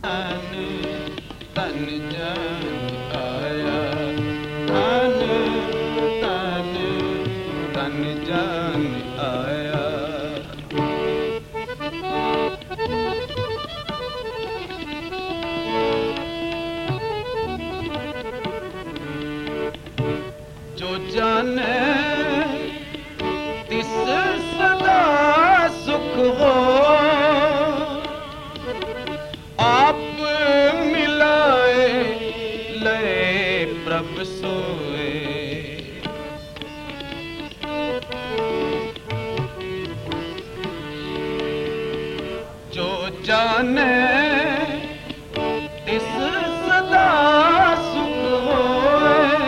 तन जन आया, तन तन तन जन आया। जो जाने तिस सदा सुख हो, आप मिलाए लय प्रभ सोए। जो जाने तिस सदा सुख होए,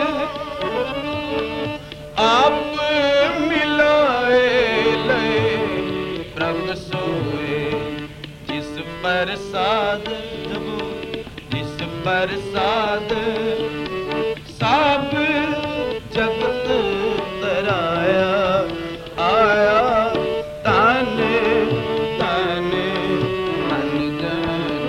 आप मिलाए लय प्रभ सोए। जिस प्रसाद जिस प्रसाद सब जगत तराया। आया तन तन तन जन,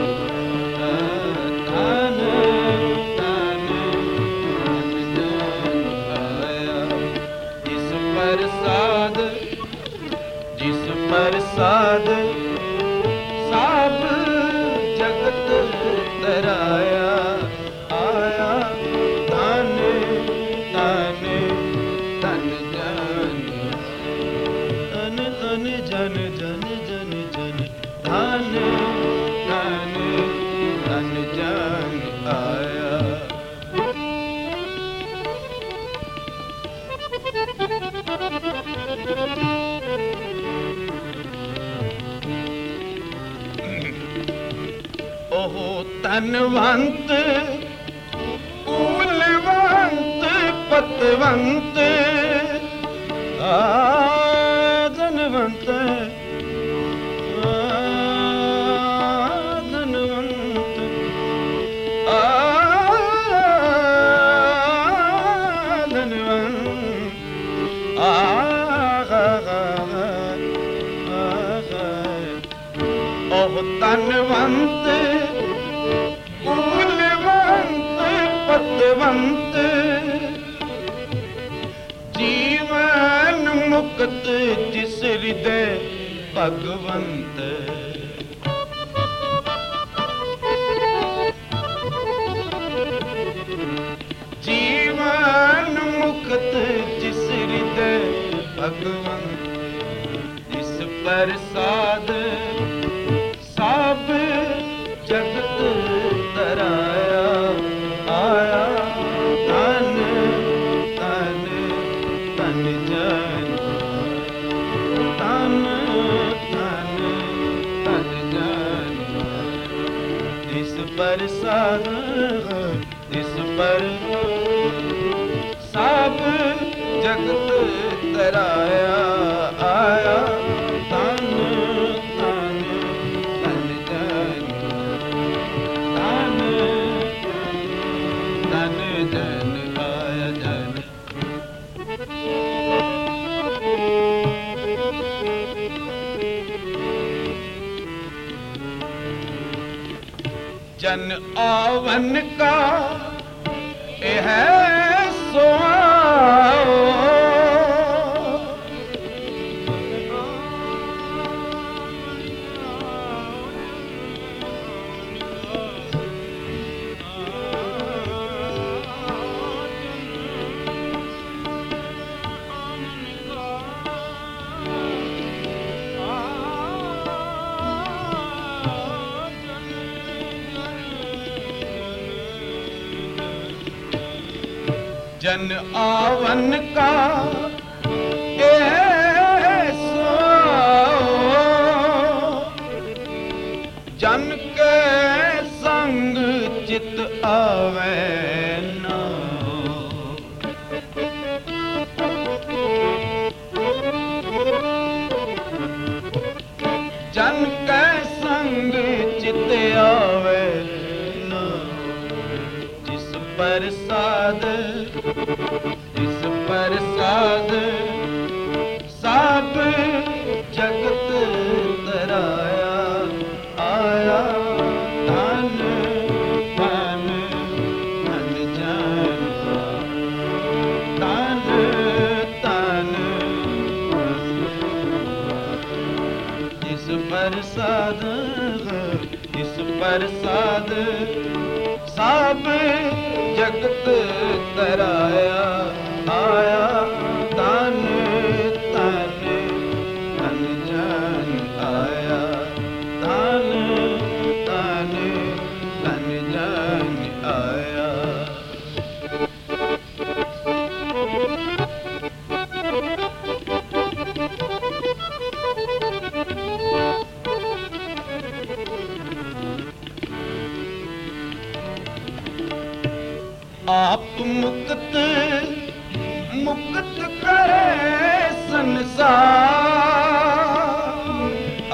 तन तन तन जन आया। जिस प्रसाद सब जगत तराया। आया तन तन तन जन, तन तन जन जन जन जन, तन तन तन जन आया। ओहो तनवंत कूलवंत पतवंत, धनवंत धनवंत, ओह तनवंत कूलवंत पतवंत, जीवन मुक्त जिस हृदय भगवंत। जीवन मुक्त जिस हृदय भगवंत। जिस प्रसाद सब जगत तराया। आया तन तन तन जन, तन तन तन जन। जिस प्रसाद सब जगत तराया। आया तन तन तन जन, तन तन जन आया जन। जन आवन का यह सुआओ, जन आवन का जन के संग चित आवे ना। जन के संग चित आवे ना। जिस प्रसाद सब जगत तराया। आया तन ਪ੍ਰਸਾਦ ਸਭ ਜਗਤ ਤਰਾਇਆ ਆਇਆ ਤਨ ਤਨ ਤਨ ਜਨ ਆਇਆ ਤਨ ਤਨ ਤਨ ਜਨ ਆਇਆ। आप मुक्त मुक्त करे संसार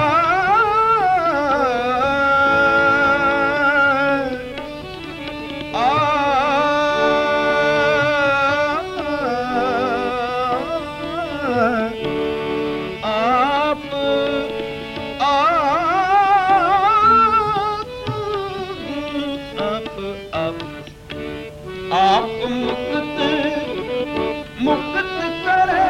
आप मुक्त मुक्त करे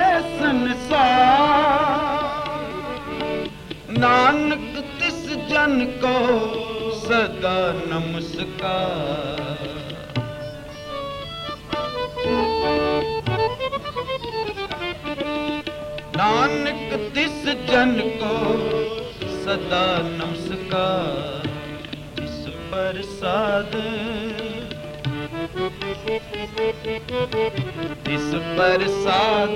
संसार नानक तिस जन को सदा नमस्कार। नानक तिस जन को सदा नमस्कार। इस प्रसाद इस प्रसाद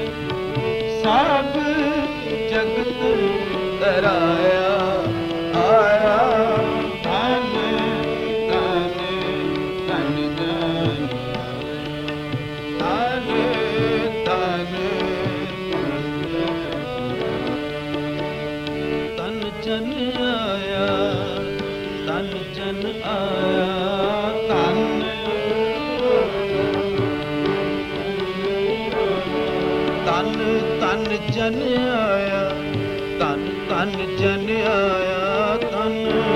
सब जगत तराया आया तन तन तन जन तन तन तन जन आया तन जन आया तन तन तन जन आया तन तन जन आया तन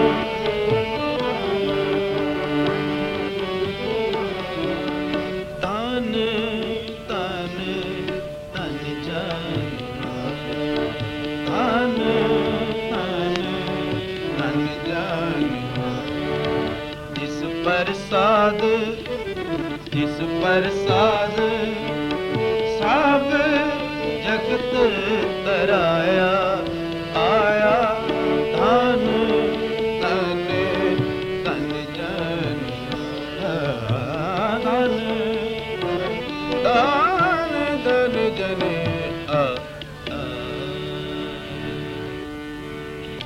तन तन तन जन तन तन तन जन। जिस प्रसाद जिस प्रसाद सब जगत तराया आया धन तन तन जन धन धन धन जन